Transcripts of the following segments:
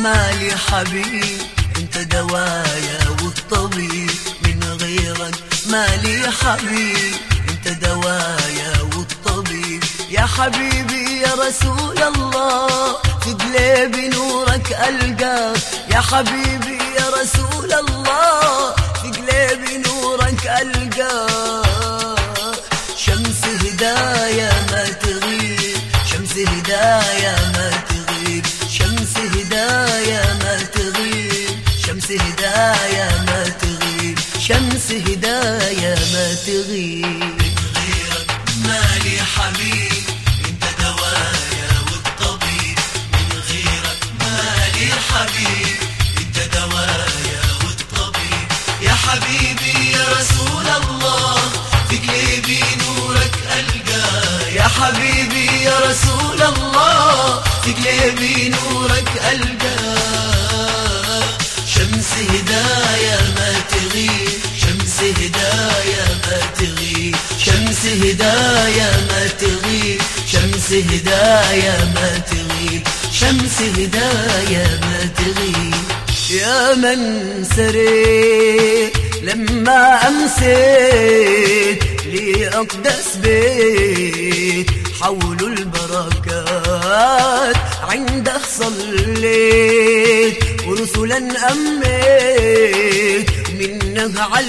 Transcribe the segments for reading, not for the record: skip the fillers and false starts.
مالي حبيب انت دوايا والطبيب، من غيرك مالي حبيب انت دوايا والطبيب. يا حبيبي يا رسول الله في قلبي نورك ألقى، يا حبيبي يا رسول الله في قلبي نورك ألقى. شمس هدايا ما تغيب، شمس هدايا ما تغيب، شمس هدايا ما تغيب، شمس هدايا ما تغيب، شمس هدايا ما تغيب. من غيرك مالي حبيب انت دوايا والطبيب، من غيرك مالي حبيب انت دوايا والطبيب. يا حبيبي يا رسول الله في قلبي نورك ألقى، يا حبيبي يا رسول الله في قلبي نورك ألقى. شمس هدايا ما تغيب، شمس هدايا ما تغيب، شمس هدايا ما تغيب، شمس هدايا ما تغيب، شمس هدايا ما تغيب. يا من سريت لما أمسيت لأقدس بيت حول البركات عنده صليت، ورسلا أميت منه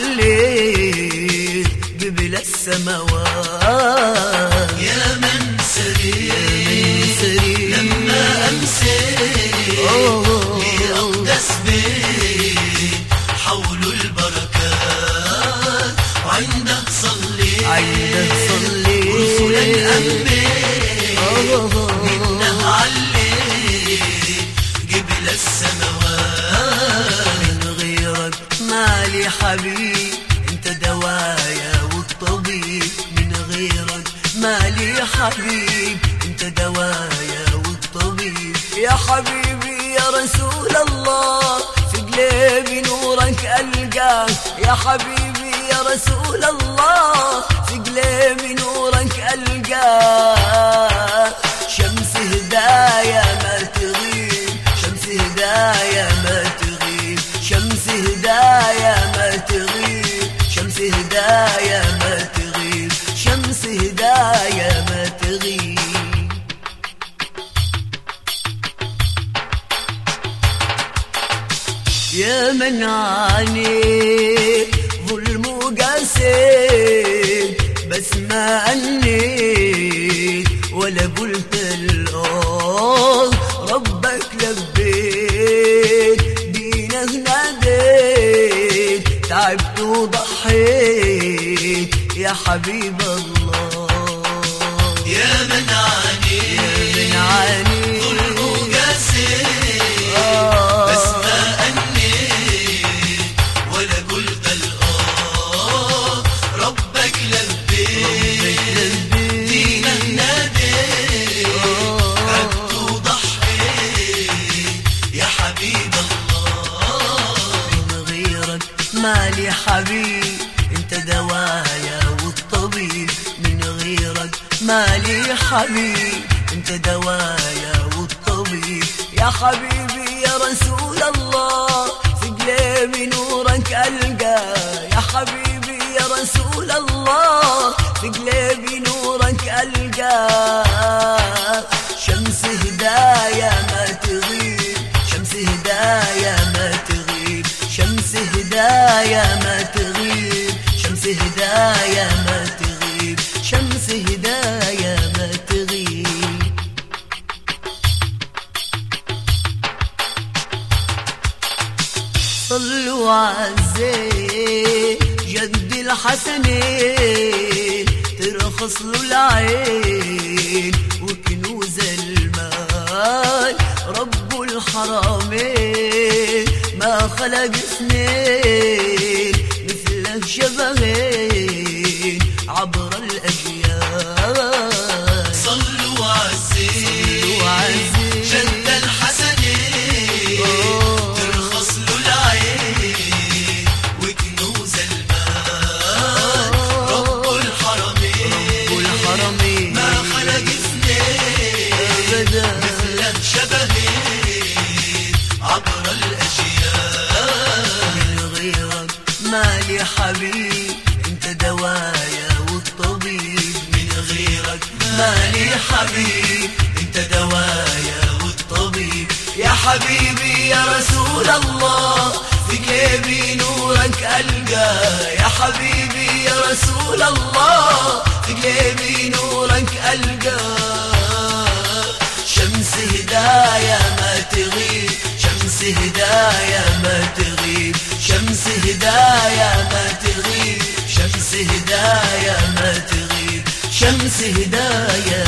عليت قبل السماوات. يا من سريت لما أمسيت لأقدس بيت حول البركات وعنده صليت، ورسلا أميت منه عليت قبل السماوات. من غيرك مالي حبيب انت دوايا والطبيب، من غيرك مالي حبيب انت دوايا والطبيب. يا حبيبي يا رسول الله في قلبي نورك ألقى، يا حبيبي يا رسول الله في قلبي نورك ألقى. شمس هدايا ما تغيب، شمس هدايا ما تغيب، شمس هدايا ما تغيب، شمس هدايا ما تغيب، شمس هدايا ما تغيب. يا من عانيت ظلم وقاسيت بس ما أنيت ولا قلت الآه، ربك لبيت دينه ناديت، تعبت وضحيت يا حبيب الله. يا من عانيت ظلم وقاسيت بس ما أنيت ولا قلت الآه، ربك لبيت دينه ناديت، تعبت وضحيت يا حبيب الله. من غيرك مالي حبيب انت دوايا والطبيب، من غيرك مالي حبيب انت دوايا والطبيب. يا حبيبي يا رسول الله في قلبي نورك ألقى، يا حبيبي يا رسول الله في قلبي نورك ألقى. شمس هدايا ما تغيب، شمس هدايا ما تغيب، شمس هدايا ما تغيب، شمس هدايا ما تغيب، شمس هدايا ما تغيب. صلوا عالزين جد الحسنين ترخص له العين وكنوز المال، رب الحرمين ما خلق اثنين مثله شبهين عبر الأجيال. صلوا عالزين جد الحسنين ترخص له العين وكنوز المال، رب الحرمين ما خلق اثنين مثله شبهين حبيب انت دوايا والطبيب، من غيرك مالي حبيب انت دوايا والطبيب. يا حبيبي يا رسول الله في قلبي نورك ألقى، يا حبيبي يا رسول الله في قلبي نورك ألقى. شمس هدايا ما تغيب، شمس هدايا ما تغيب، شمس هدايا ما تغيب، شمس هدايا ما تغيب، شمس هدايا